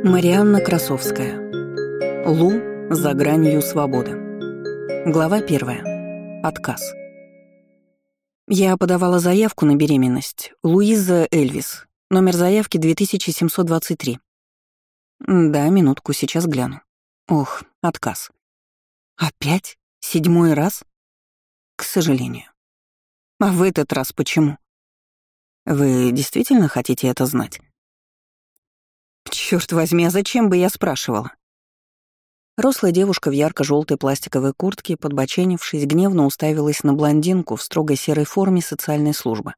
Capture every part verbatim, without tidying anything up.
Марианна Красовская. Лу за гранью свободы. Глава первая. Отказ. Я подавала заявку на беременность. Луиза Эльвис. Номер заявки две тысячи семьсот двадцать три. Да, минутку, сейчас гляну. Ох, отказ. Опять? Седьмой раз? К сожалению. А в этот раз почему? Вы действительно хотите это знать? Чёрт возьми, а зачем бы я спрашивала? Рослая девушка в ярко-желтой пластиковой куртке, подбоченившись, гневно уставилась на блондинку в строгой серой форме социальной службы.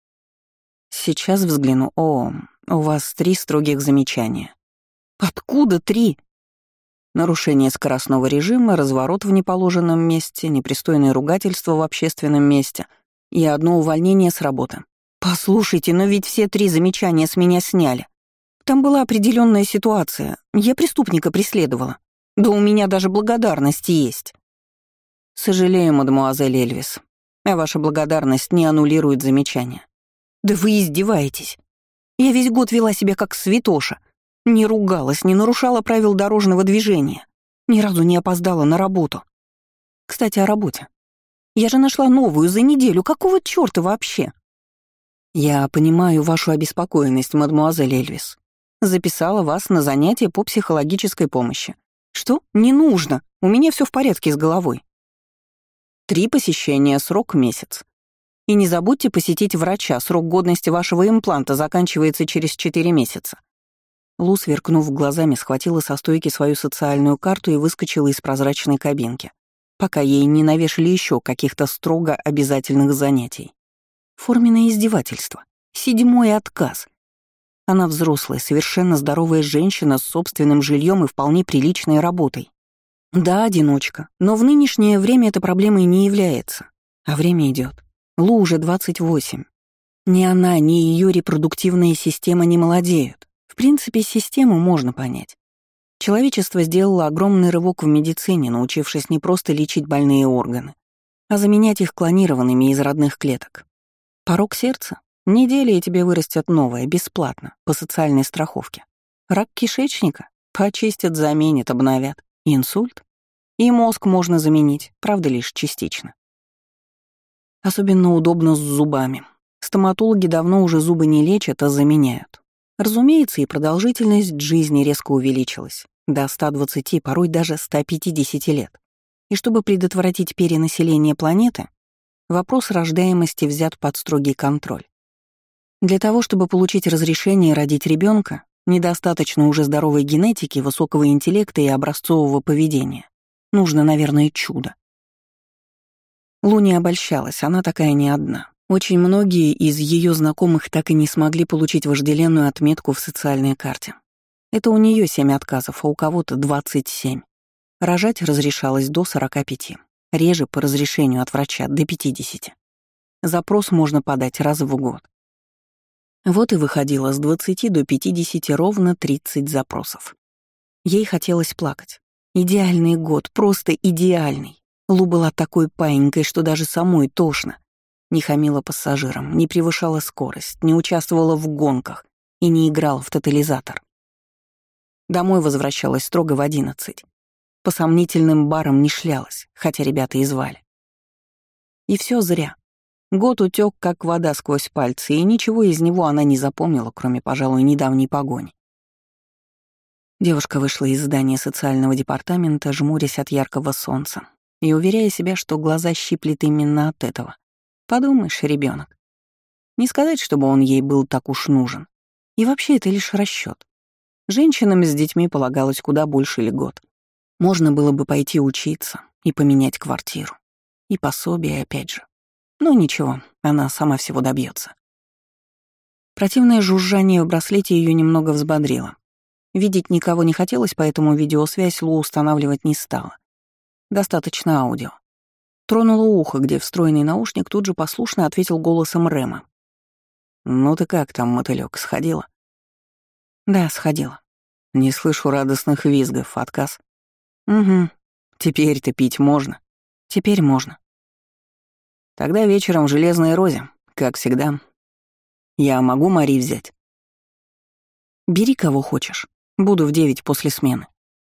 Сейчас взгляну. О, у вас три строгих замечания. Откуда три? Нарушение скоростного режима, разворот в неположенном месте, непристойное ругательство в общественном месте и одно увольнение с работы. Послушайте, но ведь все три замечания с меня сняли. Там была определенная ситуация. Я преступника преследовала. Да у меня даже благодарность есть. Сожалею, мадемуазель Эльвис. А ваша благодарность не аннулирует замечания. Да вы издеваетесь. Я весь год вела себя как святоша. Не ругалась, не нарушала правил дорожного движения. Ни разу не опоздала на работу. Кстати, о работе. Я же нашла новую за неделю. Какого чёрта вообще? Я понимаю вашу обеспокоенность, мадемуазель Эльвис. Записала вас на занятия по психологической помощи. Что? Не нужно. У меня все в порядке с головой. Три посещения, срок месяц. И не забудьте посетить врача. Срок годности вашего импланта заканчивается через четыре месяца. Лу, сверкнув глазами, схватила со стойки свою социальную карту и выскочила из прозрачной кабинки, пока ей не навешали еще каких-то строго обязательных занятий. Форменное издевательство. Седьмой отказ. Она взрослая, совершенно здоровая женщина с собственным жильем и вполне приличной работой. Да, одиночка, но в нынешнее время эта проблемой не является. А время идет. Лу уже двадцать восемь. Ни она, ни ее репродуктивная система не молодеют. В принципе, систему можно понять. Человечество сделало огромный рывок в медицине, научившись не просто лечить больные органы, а заменять их клонированными из родных клеток. Порок сердца? Неделя, и тебе вырастет новое, бесплатно, по социальной страховке. Рак кишечника? Почистят, заменят, обновят. Инсульт? И мозг можно заменить, правда, лишь частично. Особенно удобно с зубами. Стоматологи давно уже зубы не лечат, а заменяют. Разумеется, и продолжительность жизни резко увеличилась. До ста двадцати, порой даже ста пятидесяти лет. И чтобы предотвратить перенаселение планеты, вопрос рождаемости взят под строгий контроль. Для того, чтобы получить разрешение родить ребенка, недостаточно уже здоровой генетики, высокого интеллекта и образцового поведения. Нужно, наверное, чудо. Лу не обольщалась, она такая не одна. Очень многие из ее знакомых так и не смогли получить вожделенную отметку в социальной карте. Это у нее семь отказов, а у кого-то двадцать семь. Рожать разрешалось до сорока пяти. Реже по разрешению от врача до пятидесяти. Запрос можно подать раз в год. Вот и выходило с двадцати до пятидесяти ровно тридцать запросов. Ей хотелось плакать. Идеальный год, просто идеальный. Лу была такой паинькой, что даже самой тошно. Не хамила пассажирам, не превышала скорость, не участвовала в гонках и не играла в тотализатор. Домой возвращалась строго в одиннадцать. По сомнительным барам не шлялась, хотя ребята и звали. И все зря. Год утек, как вода сквозь пальцы, и ничего из него она не запомнила, кроме, пожалуй, недавней погони. Девушка вышла из здания социального департамента, жмурясь от яркого солнца, и уверяя себя, что глаза щиплет именно от этого. Подумаешь, ребенок. Не сказать, чтобы он ей был так уж нужен. И вообще это лишь расчет. Женщинам с детьми полагалось куда больше льгот. Можно было бы пойти учиться и поменять квартиру. И пособие, опять же. Но ничего, она сама всего добьется. Противное жужжание в браслете ее немного взбодрило. Видеть никого не хотелось, поэтому видеосвязь Лу устанавливать не стала. Достаточно аудио. Тронула ухо, где встроенный наушник тут же послушно ответил голосом Рэма. «Ну ты как там, мотылёк, сходила?» «Да, сходила». «Не слышу радостных визгов, отказ». «Угу. Теперь-то пить можно?» «Теперь можно». «Тогда вечером в Железной Розе, как всегда. Я могу Мари взять?» «Бери кого хочешь. Буду в девять после смены».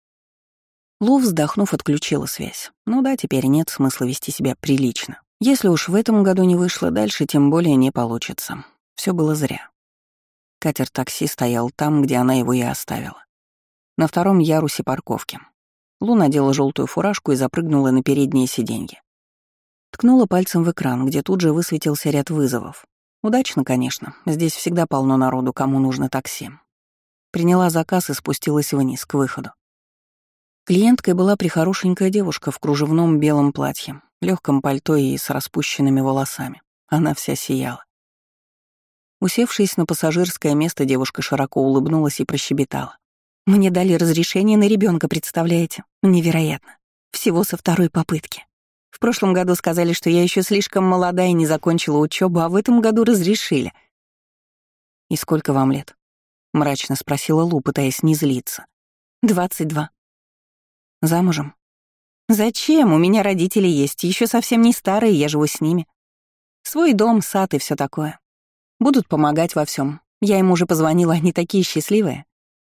Лу, вздохнув, отключила связь. Ну да, теперь нет смысла вести себя прилично. Если уж в этом году не вышло, дальше тем более не получится. Все было зря. Катер-такси стоял там, где она его и оставила. На втором ярусе парковки. Лу надела желтую фуражку и запрыгнула на переднее сиденье. Ткнула пальцем в экран, где тут же высветился ряд вызовов. Удачно, конечно. Здесь всегда полно народу, кому нужно такси. Приняла заказ и спустилась вниз, к выходу. Клиенткой была прихорошенькая девушка в кружевном белом платье, легком пальто и с распущенными волосами. Она вся сияла. Усевшись на пассажирское место, девушка широко улыбнулась и прощебетала. «Мне дали разрешение на ребенка, представляете? Невероятно. Всего со второй попытки. В прошлом году сказали, что я еще слишком молода и не закончила учебу, а в этом году разрешили». «И сколько вам лет?» — мрачно спросила Лу, пытаясь не злиться. «Двадцать два». «Замужем?» «Зачем? У меня родители есть, еще совсем не старые, я живу с ними. Свой дом, сад и все такое. Будут помогать во всем. Я им уже позвонила, они такие счастливые».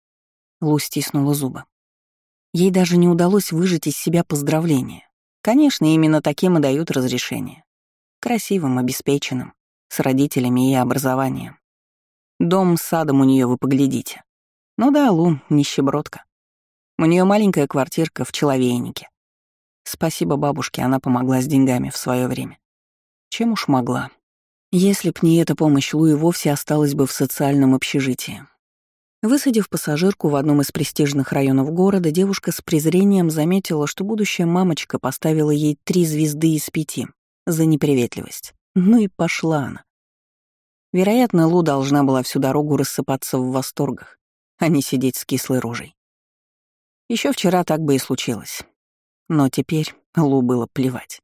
Лу стиснула зубы. Ей даже не удалось выжать из себя поздравления. Конечно, именно таким и дают разрешение. Красивым, обеспеченным, с родителями и образованием. Дом с садом у нее вы поглядите. Ну да, Лу — нищебродка. У нее маленькая квартирка в Человейнике. Спасибо бабушке, она помогла с деньгами в свое время. Чем уж могла. Если б не эта помощь, Лу и вовсе осталась бы в социальном общежитии. Высадив пассажирку в одном из престижных районов города, девушка с презрением заметила, что будущая мамочка поставила ей три звезды из пяти за неприветливость. Ну и пошла она. Вероятно, Лу должна была всю дорогу рассыпаться в восторгах, а не сидеть с кислой рожей. Еще вчера так бы и случилось. Но теперь Лу было плевать.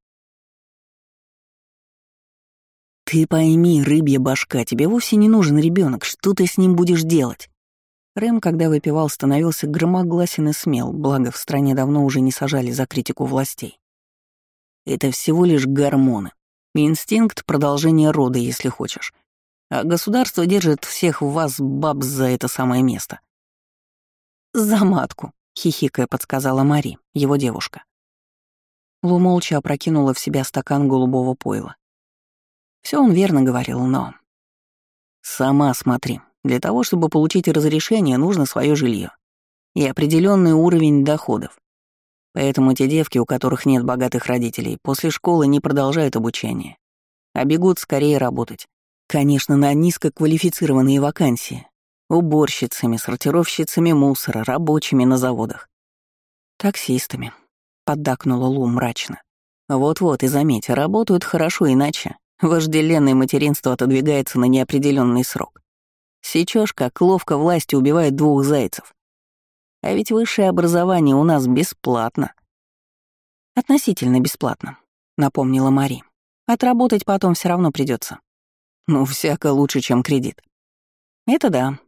«Ты пойми, рыбья башка, тебе вовсе не нужен ребенок. Что ты с ним будешь делать?» Рэм, когда выпивал, становился громогласен и смел, благо в стране давно уже не сажали за критику властей. «Это всего лишь гормоны. Инстинкт продолжения рода, если хочешь. А государство держит всех вас, баб, за это самое место». «За матку», — хихикая подсказала Мари, его девушка. Лу молча опрокинула в себя стакан голубого пойла. Все он верно говорил, но... «Сама смотри. Для того, чтобы получить разрешение, нужно свое жилье и определенный уровень доходов. Поэтому те девки, у которых нет богатых родителей, после школы не продолжают обучение, а бегут скорее работать. Конечно, на низкоквалифицированные вакансии. Уборщицами, сортировщицами мусора, рабочими на заводах. Таксистами», — поддакнула Лу мрачно. «Вот-вот, и заметь, работают хорошо, иначе вожделенное материнство отодвигается на неопределенный срок. Сечёшь, как ловко власти убивает двух зайцев. А ведь высшее образование у нас бесплатно». «Относительно бесплатно», — напомнила Мари. «Отработать потом все равно придется. Ну, всяко лучше, чем кредит». «Это да».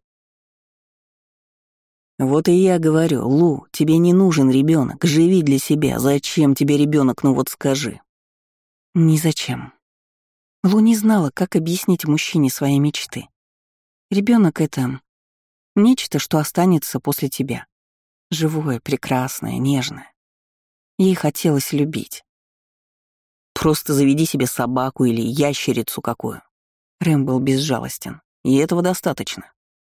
«Вот и я говорю, Лу, тебе не нужен ребенок, живи для себя. Зачем тебе ребенок, ну вот скажи?» «Ни зачем». Лу не знала, как объяснить мужчине свои мечты. Ребенок — это нечто, что останется после тебя. Живое, прекрасное, нежное. Ей хотелось любить. «Просто заведи себе собаку или ящерицу какую». Рэм был безжалостен, и этого достаточно.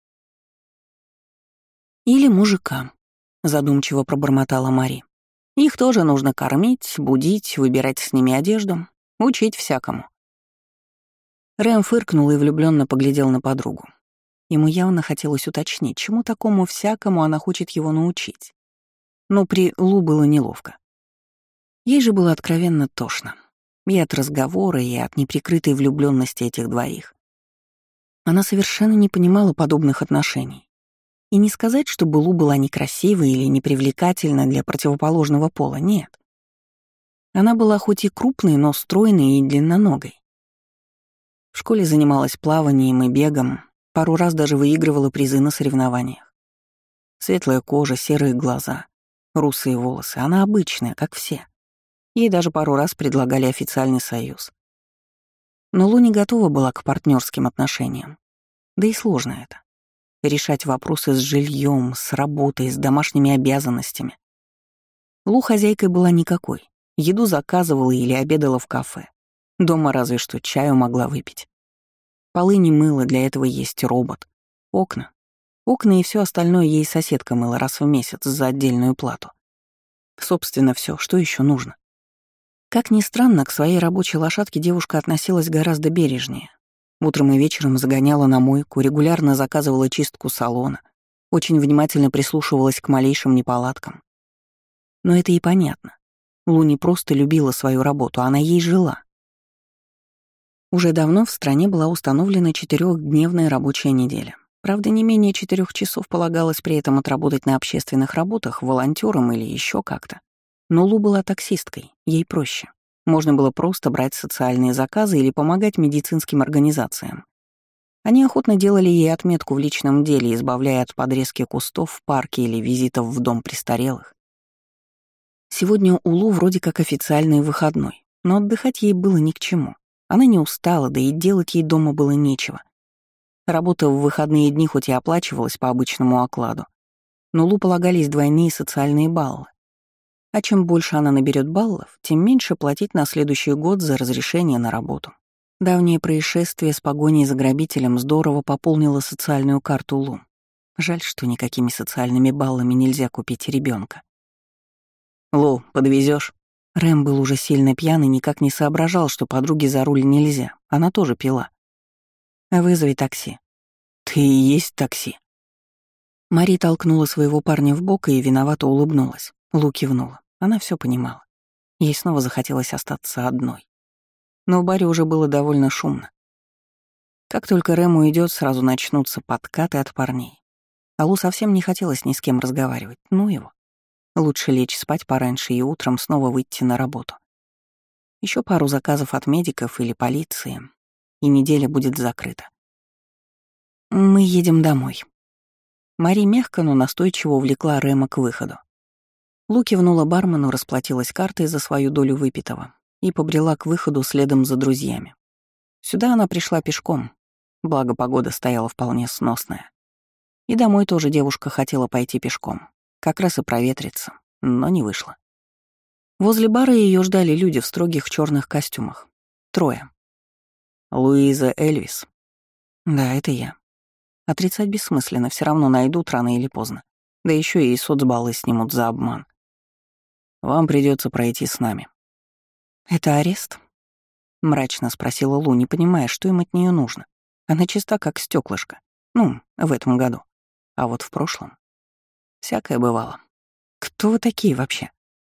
«Или мужика», — задумчиво пробормотала Мари. «Их тоже нужно кормить, будить, выбирать с ними одежду, учить всякому». Рэм фыркнул и влюбленно поглядел на подругу. Ему явно хотелось уточнить, чему такому всякому она хочет его научить. Но при Лу было неловко. Ей же было откровенно тошно. И от разговора, и от неприкрытой влюбленности этих двоих. Она совершенно не понимала подобных отношений. И не сказать, чтобы Лу была некрасивой или непривлекательна для противоположного пола, нет. Она была хоть и крупной, но стройной и длинноногой. В школе занималась плаванием и бегом, пару раз даже выигрывала призы на соревнованиях. Светлая кожа, серые глаза, русые волосы. Она обычная, как все. Ей даже пару раз предлагали официальный союз. Но Лу не готова была к партнерским отношениям. Да и сложно это. решать вопросы с жильем, с работой, с домашними обязанностями. Лу хозяйкой была никакой. Еду заказывала или обедала в кафе. Дома разве что чаю могла выпить. Полы не мыла, для этого есть робот. Окна. Окна и все остальное ей соседка мыла раз в месяц за отдельную плату. Собственно, все, что еще нужно. Как ни странно, к своей рабочей лошадке девушка относилась гораздо бережнее. Утром и вечером загоняла на мойку, регулярно заказывала чистку салона, очень внимательно прислушивалась к малейшим неполадкам. Но это и понятно. Лу не просто любила свою работу, она ей жила. Уже давно в стране была установлена четырехдневная рабочая неделя. Правда, не менее четырех часов полагалось при этом отработать на общественных работах, волонтером или еще как-то. Но Лу была таксисткой, ей проще. Можно было просто брать социальные заказы или помогать медицинским организациям. Они охотно делали ей отметку в личном деле, избавляя от подрезки кустов в парке или визитов в дом престарелых. Сегодня у Лу вроде как официальный выходной, но отдыхать ей было ни к чему. Она не устала, да и делать ей дома было нечего. Работа в выходные дни хоть и оплачивалась по обычному окладу, но Лу полагались двойные социальные баллы. А чем больше она наберет баллов, тем меньше платить на следующий год за разрешение на работу. Давнее происшествие с погоней за грабителем здорово пополнило социальную карту Лу. Жаль, что никакими социальными баллами нельзя купить ребенка. «Лу, подвезешь? Рэм был уже сильно пьян и никак не соображал, что подруге за руль нельзя. Она тоже пила. «Вызови такси». «Ты и есть такси». Мари толкнула своего парня в бок и виновато улыбнулась. Лу кивнула. Она все понимала. Ей снова захотелось остаться одной. Но в баре уже было довольно шумно. Как только Рэм уйдет, сразу начнутся подкаты от парней. А Лу совсем не хотелось ни с кем разговаривать. Ну его. Лучше лечь спать пораньше и утром снова выйти на работу. Еще пару заказов от медиков или полиции, и неделя будет закрыта. «Мы едем домой». Мари мягко, но настойчиво увлекла Рэма к выходу. Лу кивнула бармену, расплатилась картой за свою долю выпитого и побрела к выходу следом за друзьями. Сюда она пришла пешком, благо погода стояла вполне сносная. И домой тоже девушка хотела пойти пешком, как раз и проветриться, но не вышло. Возле бара ее ждали люди в строгих черных костюмах. Трое. «Луиза Эльвис». «Да, это я». Отрицать бессмысленно, все равно найдут рано или поздно. Да еще и соцбаллы снимут за обман. «Вам придется пройти с нами». «Это арест?» — мрачно спросила Лу, не понимая, что им от нее нужно. Она чиста, как стеклышко. Ну, в этом году. А вот в прошлом всякое бывало. Кто вы такие вообще?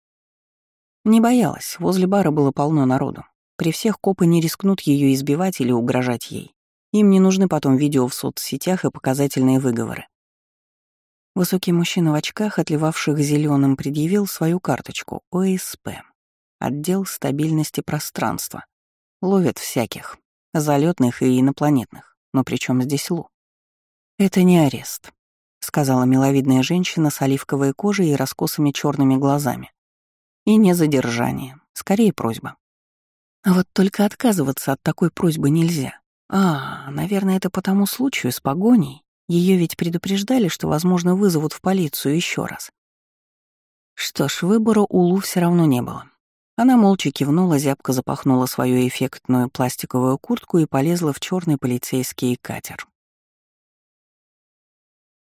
Не боялась, возле бара было полно народу. При всех копы не рискнут ее избивать или угрожать ей. Им не нужны потом видео в соцсетях и показательные выговоры. Высокий мужчина в очках, отливавших зеленым, предъявил свою карточку О С П. Отдел стабильности пространства. Ловят всяких. Залетных и инопланетных. Но при чем здесь Лу? «Это не арест», — сказала миловидная женщина с оливковой кожей и раскосыми черными глазами. «И не задержание. Скорее просьба». А вот только отказываться от такой просьбы нельзя. А, наверное, это по тому случаю с погоней. Ее ведь предупреждали, что, возможно, вызовут в полицию еще раз. Что ж, выбора у Лу все равно не было. Она молча кивнула, зябко запахнула свою эффектную пластиковую куртку и полезла в черный полицейский катер.